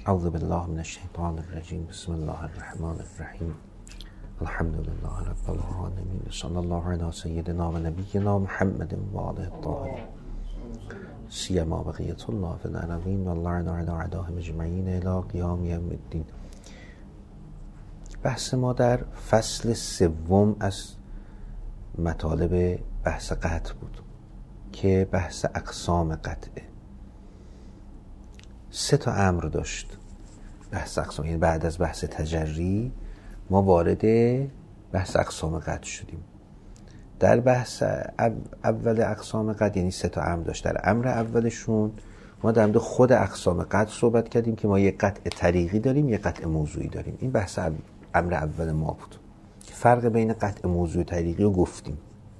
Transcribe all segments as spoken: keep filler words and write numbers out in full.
اعوذ بالله من الشیطان الرجیم. بسم الله الرحمن الرحیم. الحمد لله رب العالمین. صلی الله علی سیدنا و نبینا محمد و آله الطاهرین سیما بقیة الله فی الارضین و اللعن علی اعدائهم اجمعین الی قیام یوم الدین. بحث ما در فصل سوم از مطالب بحث قطع بود که بحث اقسام قطعه. سه تا امر داشت بحث اقسام، یعنی بعد از بحث تجری ما وارد بحث اقسام قطع شدیم. در بحث اول اقسام قطع یعنی سه تا امر داشت. در امر اولشون ما در مورد خود اقسام قطع صحبت کردیم که ما یک قطع طریقی داریم، یک قطع موضوعی داریم. این بحث امر اول ما بود. فرق بین قطع موضوعی و طریقی رو گفتیم.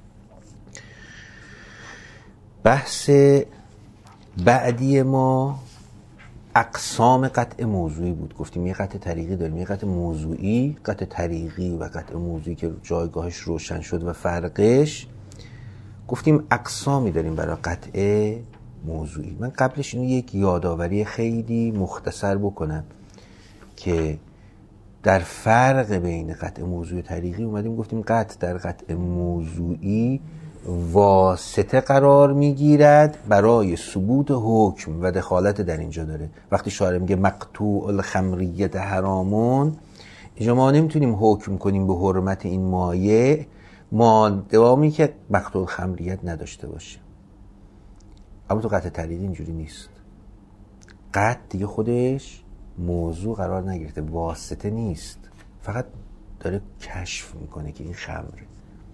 بحث بعدی ما اقسام قطع موضوعی بود. گفتیم یه قطع طریقی داریم، یه قطع موضوعی. قطع طریقی و قطع موضوعی که جایگاهش روشن شد و فرقش، گفتیم اقسامی داریم برای قطع موضوعی. من قبلش اینو یک یادآوری خیلی مختصر بکنم که در فرق بین قطع موضوعی و طریقی اومدیم گفتیم قطع در قطع موضوعی واسطه قرار میگیرد برای ثبوت حکم و دخالت در اینجا داره. وقتی شارع میگه مقطوع الخمریت حرامون، اینجا ما نمیتونیم حکم کنیم به حرمت این مایع مادامی که مقطوع الخمریت نداشته باشه. اما تو قطع طریقی اینجوری نیست. قطع دیگه خودش موضوع قرار نگرفته، واسطه نیست، فقط داره کشف میکنه که این خمره.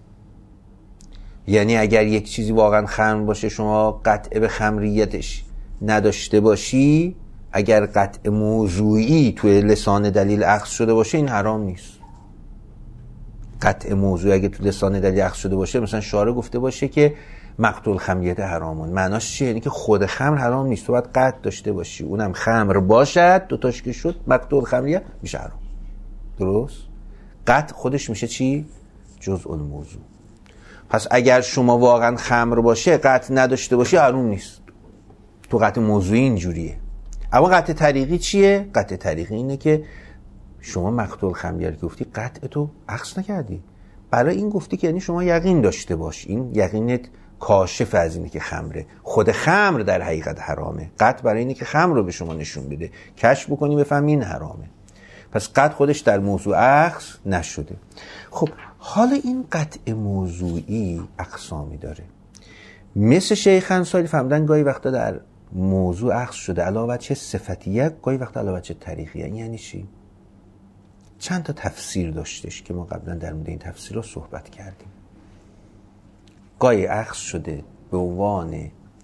یعنی اگر یک چیزی واقعا خمر باشه شما قطع به خمریتش نداشته باشی، اگر قطع موضوعی توی لسان دلیل اخذ شده باشه این حرام نیست. قطع موضوعی اگه توی لسان دلیل اخذ شده باشه، مثلا شارع گفته باشه که مقطوع الخمریت حرامون، معناش چیه؟ یعنی که خود خمر حرام نیست، تو باید قطع داشته باشی اونم خمر باشد، دو تاش که شد مقطوع الخمریت میشه حرام. درست؟ قطع خودش میشه چی؟ جزء الموضوع. پس اگر شما واقعا خمر باشه قطع نداشته باشی حرام نیست. تو قطع موضوعی اینجوریه. اما قطع طریقی چیه؟ قطع طریقی اینه که شما مقطوع الخمریت گفتی، قطع تو اخذ نکردی. برای این گفتی که یعنی شما یقین داشته باش، این یقینت کاشف از اینه که خمره. خود خمر در حقیقت حرامه. قطع برای اینه که خمر رو به شما نشون بده، کشف بکنی بفهمی این حرامه. پس قطع خودش در موضوع اخذ نشده. خب حالا این قطع موضوعی اقسامی داره. مثل شیخ انصاری فهمدن گاهی وقتا در موضوع اخذ شده علاوه چه صفتیه، گاهی وقتا علاوه چه تاریخیه. یعنی چی؟ چند تا تفسیر داشتش که ما قبلا در مورد این تفسیر رو صحبت کردیم. گاهی اخذ شده به عنوان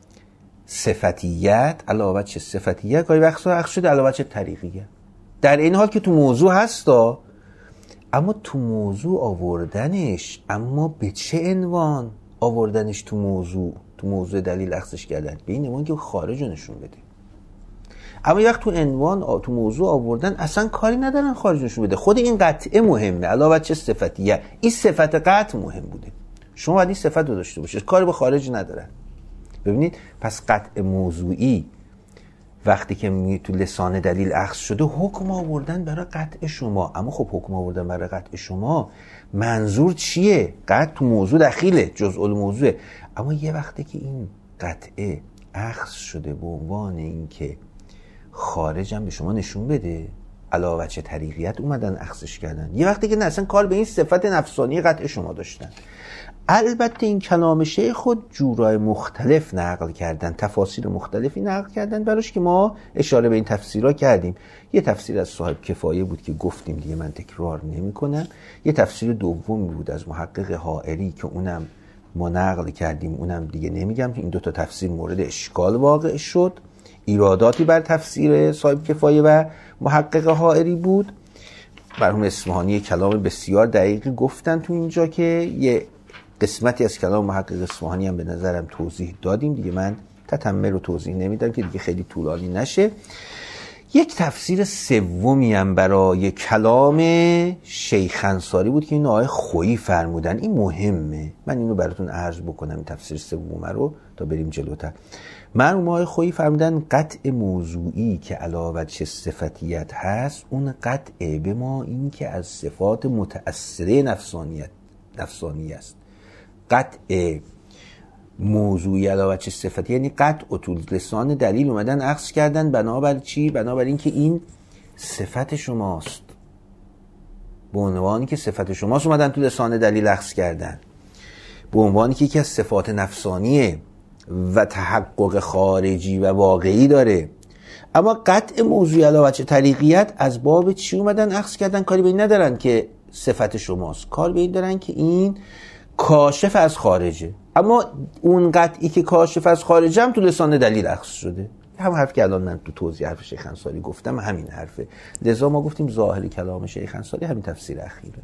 صفتیت علاوه چه صفتیه، گاهی وقتا اخذ شده علاوه چه تاریخیه. در این حال که تو موضوع هستا، اما تو موضوع آوردنش، اما به چه عنوان آوردنش تو موضوع؟ تو موضوع دلیل اخذش کردن به این عنوان که خارج رو نشون بده. اما یک تو عنوان تو موضوع آوردن اصلا کاری ندارن خارج نشون بده. خود این قطعه مهمه علاوه چه صفتیه. این صفت قطع مهم بوده، شما باید این صفت رو داشته باشید، کاری به خارج ندارن. ببینید پس قطع موضوعی وقتی که می تو لسان دلیل اخذ شده حکم آوردن برای قطع شما. اما خب حکم آوردن برای قطع شما منظور چیه؟ قطع تو موضوع دخیله، جزء الموضوع. اما یه وقتی که این قطعه اخذ شده به عنوان این که خارج هم به شما نشون بده، علاوه چه طریقیت اومدن اخذش کردن، یه وقتی که نه اصلا کار به این صفت نفسانی قطع شما داشتن. البته این کلام شیخ خود جورای مختلف نقل کردن، تفاسیر مختلفی نقل کردن براش که ما اشاره به این تفسیرها کردیم. یه تفسیر از صاحب کفایه بود که گفتیم دیگه من تکرار نمی کنم. یه تفسیر دومی بود از محقق حائری که اونم ما نقل کردیم، اونم دیگه نمیگم. این دو تا تفسیر مورد اشکال واقع شد، ایراداتی بر تفسیر صاحب کفایه و محقق حائری بود. مرحوم اصفهانی کلام بسیار دقیقی گفتن تو اینجا که یه قسمتی از کلام محقق اصفهانی هم به نظرم توضیح دادیم دیگه، من تتمه رو توضیح نمیدم که دیگه خیلی طولانی نشه. یک تفسیر سومی هم برای کلام شیخ انصاری بود که این آقای خویی فرمودن. این مهمه، من اینو براتون عرض بکنم این تفسیر سوم رو تا بریم جلوتر. مرحوم آقای خویی فرمودن قطع موضوعی که علی وجه صفتیت هست، اون قطع به ما این که از صفات متأثره نفسانیت نفسانی است. قطع موضوعی علی وجه صفتی یعنی قطع و طول لسان دلیل اومدن اخذ کردن بنابر چی؟ بنابر این که این صفت شماست، به عنوانی که صفت شماست اومدن تو لسان دلیل اخذ کردن، به عنوانی که یکی از صفات نفسانیه و تحقق خارجی و واقعی داره. اما قطع موضوعی علی وجه طریقیت از باب چی اومدن اخذ کردن؟ کاری به این ندارن که صفت شماست، کار به این دارن که این کاشف از خارجه. اما اون قطعی که کاشف از خارجه هم تو لسان دلیل اخذ شده. هم حرف که الان من تو توضیح حرف شیخ انصاری گفتم همین حرفه. لذا ما گفتیم ظاهر کلام شیخ انصاری همین تفسیر اخیره.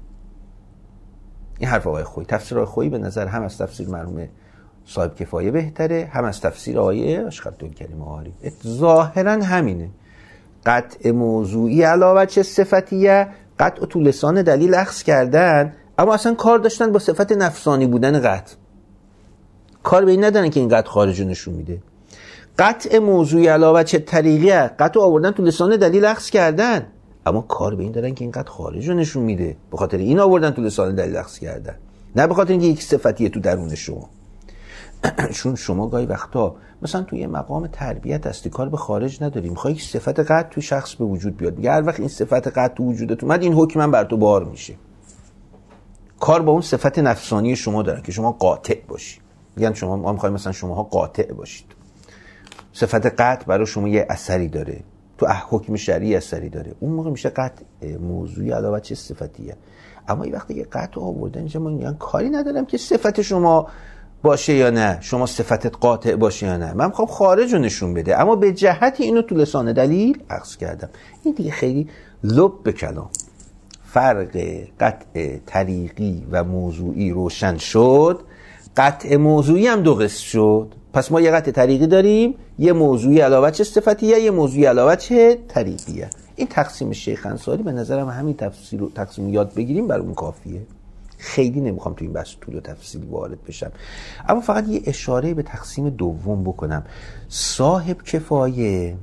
این حرف آقای خویی، تفسیر آقای خویی به نظر هم از تفسیر مرحوم صاحب کفایه بهتره، هم از تفسیر آقای اشقرالکریم آری. ظاهرا همینه. قطع موضوعی علی وجه صفتیه، قطع تو لسان دلیل اخذ کردن، اما اصلا کار داشتن با صفت نفسانی بودن قطع. کار به این ندارن که این قطع خارجو نشون میده. قطع موضوعی علی وجه طریقیه، قطع آوردن تو لسان دلیل اخذ کردن، اما کار به این دارن که این قطع خارجو نشون میده. به خاطر این آوردن تو لسان دلیل اخذ کردن، نه به خاطر اینکه یک صفتیه تو درون شما. چون شما گاهی وقتا مثلا توی مقام تربیت هستی، کار به خارج نداری، میخوای صفت قطع توی شخص به وجود بیاد، میگه هر وقت این صفت قطع تو وجودت اومد این حکمم بر تو بار میشه. کار با اون صفت نفسانی شما داره که شما قاطع باشی. میگن شما ما میخوایم مثلا شماها قاطع باشید. صفت قطع برای شما یه اثری داره، تو حکم شرعی اثری داره، اون موقع میشه قطع موضوعی علاوه چه صفتیه. اما این وقتی که قطع آوردن اینجا ما میگن کاری ندارم که صفت شما باشه یا نه، شما صفتت قاطع باشه یا نه، من میخوام خارج رو نشون بده، اما به جهت اینو تو لسان دلیل اخذ کردم. این دیگه خیلی لب به کلام. فرق قطع طریقی و موضوعی روشن شد. قطع موضوعی هم دو قسم شد. پس ما یه قطع طریقی داریم، یه موضوعی علاوه چه صفتیه، یه موضوعی علاوه چه طریقیه. این تقسیم شیخ انصاری به نظرم همین تفسیر رو تقسیم یاد بگیریم برامون کافیه. خیلی نمیخوام تو این بحث طول و تفصیل وارد بشم، اما فقط یه اشاره به تقسیم دوم بکنم. صاحب کفایه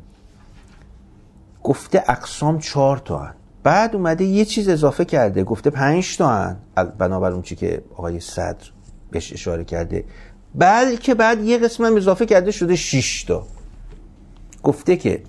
گفته اقسام چهار تا هن. بعد اومده یه چیز اضافه کرده گفته پنج تا هن، بنابر اون چی که آقای صدر بهش اشاره کرده، بلکه بعد یه قسم هم اضافه کرده شده شش تا. گفته که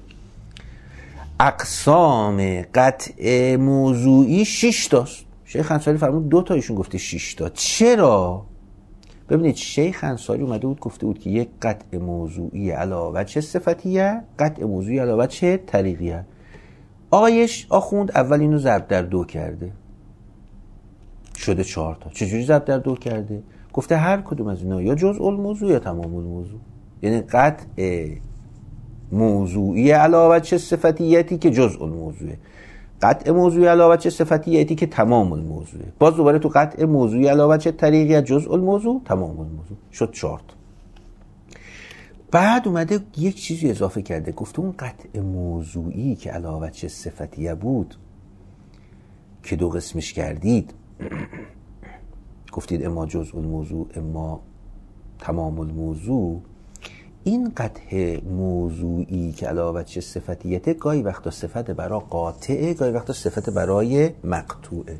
اقسام قطع موضوعی شش تاست. شیخ انصاری فرمود دو تا، ایشون گفته شش تا. چرا؟ ببینید شیخ انصاری اومده بود گفته بود که یک قطع موضوعی علاوه چه صفتیه، قطع موضوعی علاوه چه طریقیه. آقایش آخوند اول اینو ضرب در دو کرده شده چهار تا. چجوری ضرب در دو کرده؟ گفته هر کدوم از اینا یا جزء الموضوع یا تمام الموضوع. یعنی قطع موضوعی علاوه چه صفتیتی که جزء الموضوعه، قطع موضوعی علاوه چه صفتیتی که تمام الموضوعه، باز دوباره تو قطع موضوعی علاوه چه طریقیه جزء الموضوع تمام الموضوع، شد چهار تا. بعد اومده یک چیزی اضافه کرده، گفته اون قطع موضوعی که علاوه چه صفتیه بود که دو قسمش کردید گفتید اما جزء الموضوع اما تمام الموضوع، این قطع موضوعی که علاوه چه صفتیته گاهی وقتا صفت برای قاطعه، گاهی وقتا صفت برای مقطوعه.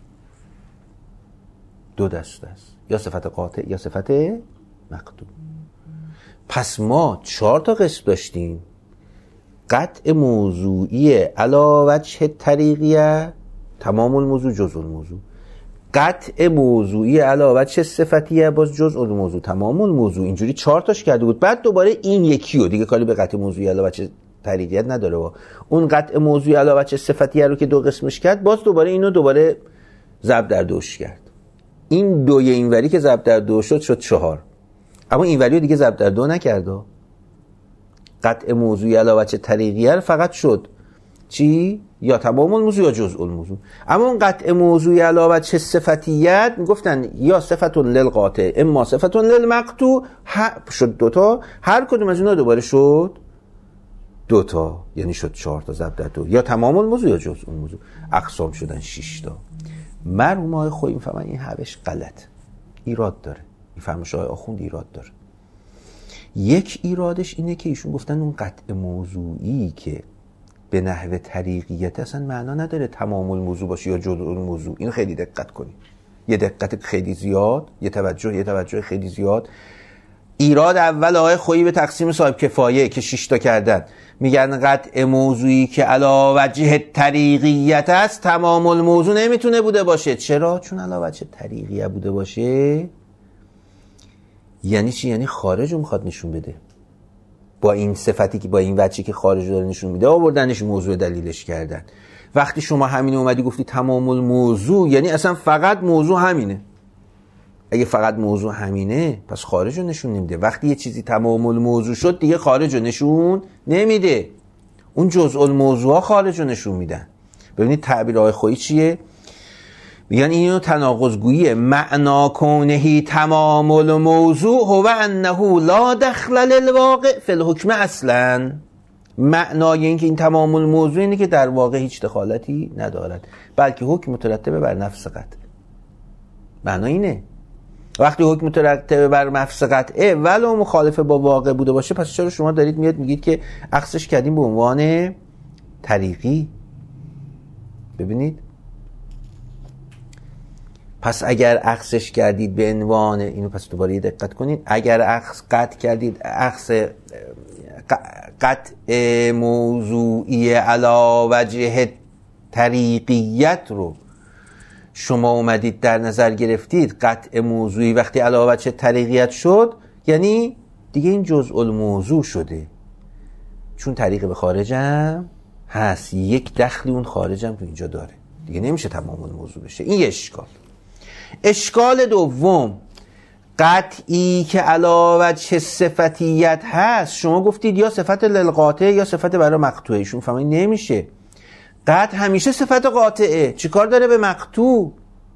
دو دست است، یا صفت قاطع یا صفت مقطوع. پس ما چهار تا قسم داشتیم: قطع موضوعی علاوه چه طریقیه تمام الموضوع جزء الموضوع، قطع موضوعی علاوه چه صفتیه باز جزء الموضوع تمام الموضوع. اینجوری چهار تاش کرده بود. بعد دوباره این یکی رو دیگه کاری به قطع موضوعی علاوه چه طریقیت نداره و اون قطع موضوعی علاوه چه صفتیه رو که دو قسمش کرد باز دوباره اینو دوباره ضرب در دوش کرد. این دوی اینوری که ضرب در دو شد شد چهار، اما اینوری رو دیگه ضرب در دو نکرد. قطع موضوعی علاوه چه طریقیه فقط شد چی؟ یا تمام الموضوع یا جزء الموضوع. اما اون قطع موضوعی علاوه چه صفتیت میگفتن یا صفتون للقاطع اما صفتون للمقطوع، شد دوتا. هر کدوم از اینا دوباره شد دوتا، یعنی شد چهار تا ضرب در دو، یا تمام الموضوع یا جزء الموضوع. اقسام شدن شش تا. مرحوم آقای خویی میفهمن این حوش غلط، ایراد داره. این فرمایش آقای آخوند ایراد داره. یک ایرادش اینه که ایشون گفتن اون قطع موضوعی که به نحو طریقیت اصلا معنا نداره تمام الموضوع باشه یا جزء الموضوع. این خیلی دقت کنید، یه دقت خیلی زیاد، یه توجه یه توجه خیلی زیاد. ایراد اول آقای خویی به تقسیم صاحب کفایه که شش تا کردن، میگن قطع موضوعی که علی وجه طریقیت است تمام الموضوع نمیتونه بوده باشه. چرا؟ چون علی وجه طریقیت بوده باشه یعنی چی؟ یعنی خارج رو میخواد نشون بده. با این صفتی که با این وجهی که خارج داره نشون میده آوردنش موضوع دلیلش کردن. وقتی شما همین اومدی گفتی تمام الموضوع یعنی اصلا فقط موضوع همینه. اگه فقط موضوع همینه پس خارج رو نشون نمیده. وقتی یه چیزی تمام الموضوع شد دیگه خارج رو نشون نمیده، اون جزء الموضوع ها خارج رو نشون میدن. ببینید تعبیر آقای خویی چیه؟ میگن اینو تناقض‌گویی معنا کونه تمام الموضوع هو انه لا دخل للواقع فی الحکم اصلا. معنای این که این تمام الموضوع اینه که در واقع هیچ دخالتی ندارد بلکه حکم مترتب بر نفس قطع. معنا اینه وقتی حکم مترتب بر نفس قطعه ولو مخالفه با واقع بوده باشه پس چرا شما دارید میاد میگید که اخذش کردیم به عنوان طریقی؟ ببینید پس اگر اخذش کردید به عنوان اینو، پس دوباره یه دقت کنید، اگر اخذ قطع کردید اخذ قطع موضوعی علی وجه طریقیت رو شما اومدید در نظر گرفتید، قطع موضوعی وقتی علی وجه طریقیت شد یعنی دیگه این جزء الموضوع شده، چون طریق به خارجم هست، یک دخلی اون خارجم تو اینجا داره، دیگه نمیشه تمام الموضوع بشه. این یه اشکال. اشکال دوم، قطعی که علی وجه صفتیت هست، شما گفتید یا صفت للقاطع یا صفت برای مقطوعه، ایشون فهمید نمیشه. قطع همیشه صفت قاطعه، چیکار داره به مقطوع؟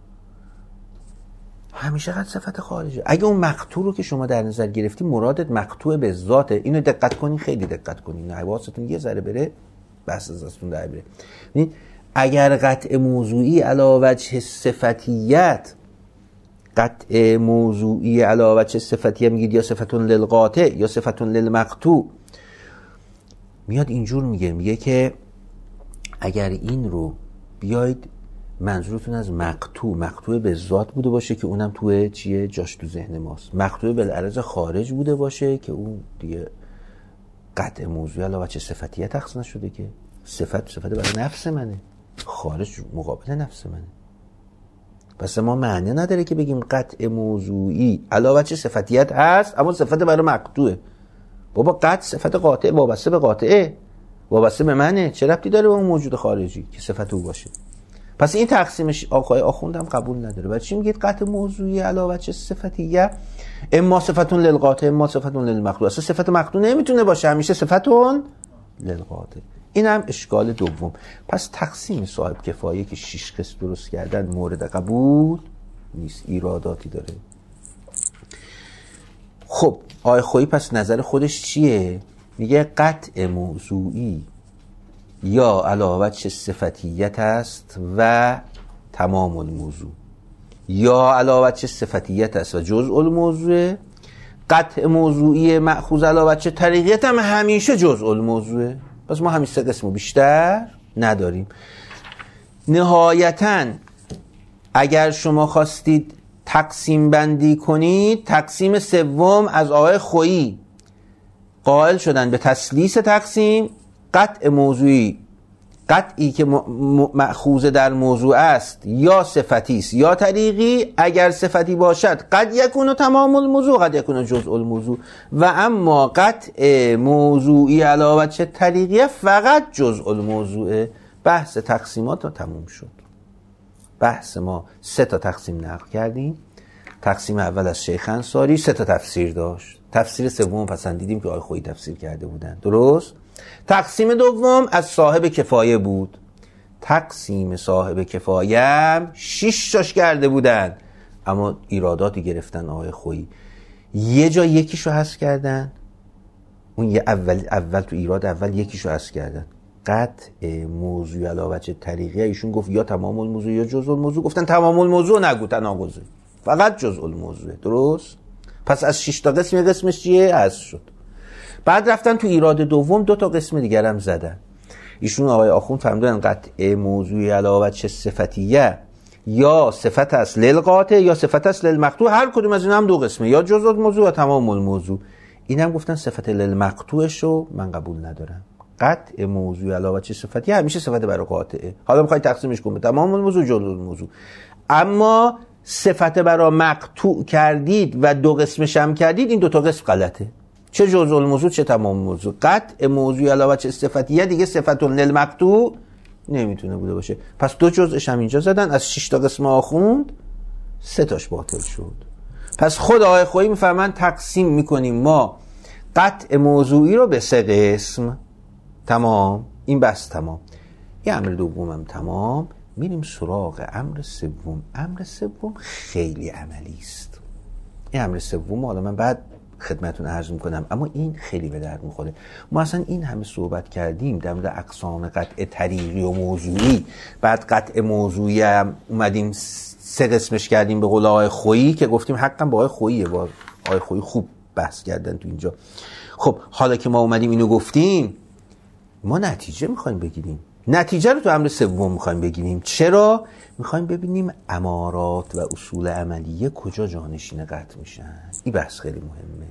همیشه قطع صفت خارجه. اگه اون مقطوع رو که شما در نظر گرفتی مرادت مقطوع به ذاته، اینو دقت کنین، خیلی دقت کنین، نه حواستون یه ذره بره بس از دستتون در بره. ببین اگر قطع موضوعی علی وجه صفتیت، قطع موضوعی علی وجه صفتیت میگید یا صفتون للقاطع یا صفتون للمقطوع، میاد اینجور میگه میگه که اگر این رو بیاید منظورتون از مقطوع، مقطوع به ذات بوده باشه که اونم توی چیه جاش تو ذهن ماست، مقطوع بالعرض خارج بوده باشه که اون دیگه قطع موضوعی علی وجه صفتیت اخذ نشده که صفت صفت برای نفس منه، خارج مقابل نفس منه. پس ما معنی نداره که بگیم قطع موضوعی علی وجه صفتیت هست اما صفت برای مقطوعه. بابا قطع صفت قاطع وابسته به قاطعه، وابسته به منه، چه ربطی داره به اون موجود خارجی که صفت او باشه؟ پس این تقسیمش آقای آخوندم قبول نداره. بعد چی میگید قطع موضوعی علی وجه صفتیه اما صفتون للقاطع اما صفتون للمقطوع، اصلا صفت مقطوع نمیتونه باشه، همیشه صفتون للقاطع. این هم اشکال دوم. پس تقسیم صاحب کفایه که شش قسم درست کردن مورد قبول نیست، ایراداتی داره. خب آقای خویی پس نظر خودش چیه؟ میگه قطع موضوعی یا علی وجه صفتیت است و تمام الموضوع، یا علی وجه صفتیت است و جزء الموضوع. قطع موضوعی مأخوذ علی وجه طریقیت هم همیشه جزء الموضوعه. پس ما همین سه قسمو بیشتر نداریم. نهایتاً اگر شما خواستید تقسیم بندی کنید، تقسیم سوم از آقای خویی قائل شدن به تسلیس تقسیم، قطع موضوعی قطعی که مأخوذ در موضوع است یا صفتی است یا طریقی، اگر صفتی باشد قد یکون تمام الموضوع قد یکون جزء الموضوع، و اما قطع موضوعی علی وجه طریقی فقط جزء الموضوع. بحث تقسیمات رو تموم شد. بحث ما سه تا تقسیم نقل کردیم. تقسیم اول از شیخ انصاری سه تا تفسیر داشت، تفسیر سوم پسندیدیم که آقای خویی تفسیر کرده بودن، درست؟ تقسیم دوم از صاحب کفایه بود. تقسیم صاحب کفایه هم شش تاش کرده بودن اما ایراداتی گرفتن آقای خویی، یه جا یکیشو حذف کردن، اون یه اول اول تو ایراد اول یکیشو حذف کردن. قطع موضوع علی وجه طریقی ایشون گفت یا تمام الموضوع یا جزء الموضوع، گفتن تمام الموضوع نگو، تناقضه، فقط جزء الموضوع، درست؟ پس از شش تا قسم یه قسمش چیه؟ حذف شد. بعد رفتن تو ایراد دوم دو تا قسم دیگر هم زدن. ایشون آقای آخوند فهمیدن قطع موضوعی علاوه چه صفتیه یا صفت است للقاطع یا صفت است للمقطوع، هر کدوم از این هم دو قسمه، یا جزء الموضوع یا تمام الموضوع. این هم گفتن صفت للمقطوعش رو من قبول ندارم. قطع موضوع علاوه چه صفتیه همیشه صفت برای قاطعه. حالا میخوای تقسیمش کن به تمام الموضوع جزء الموضوع، اما صفت برای مقطوع کردید و دو قسمش هم کردید، این دو تا قسم غلطه. چه جزء الموضوع چه تمام الموضوع. قطع موضوع علاوه چه صفتیه دیگه صفت للمقطوع نمیتونه بوده باشه. پس دو جزءش هم اینجا زدن، از شش تا قسم آخوند سه تاش باطل شد. پس خود آقای خویی میفرمان تقسیم میکنیم ما قطع موضوعی رو به سه قسم. تمام، این بس تمام. یه امر دومم تمام. میریم سراغ امر سوم. امر سوم خیلی عملی است. این امر سوم حالا من بعد خدمتون عرض میکنم، اما این خیلی به درد میخوره. ما اصلا این همه صحبت کردیم در مورد اقسام قطع طریقی و موضوعی، بعد قطع موضوعی هم اومدیم سه قسمش کردیم به قول آقای خویی که گفتیم حقا با آقای خوییه، با آقای خویی خوب بحث کردن تو اینجا. خب حالا که ما اومدیم اینو گفتیم، ما نتیجه میخوایم بگیریم. نتیجه رو تو امر سوم میخوایم بگیریم. چرا؟ میخوایم ببینیم امارات و اصول عملیه کجا جانشین قطع میشن. این بحث خیلی مهمه.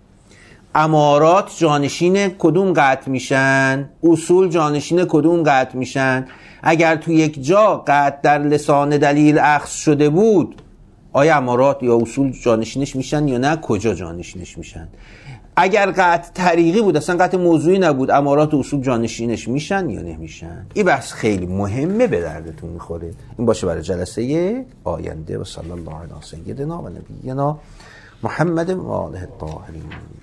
امارات جانشین کدوم قطع میشن، اصول جانشین کدوم قطع میشن. اگر تو یک جا قطع در لسان دلیل اخذ شده بود، آیا امارات یا اصول جانشینش میشن یا نه، کجا جانشینش میشن. اگر قطع طریقی بود، اصلا قطع موضوعی نبود، امارات و اصول جانشینش میشن یا نمیشن. این بحث خیلی مهمه، به دردتون میخوره. این باشه برای جلسه آینده. و صلی الله علی سیدنا و نبینا محمد و آله الطاهرین.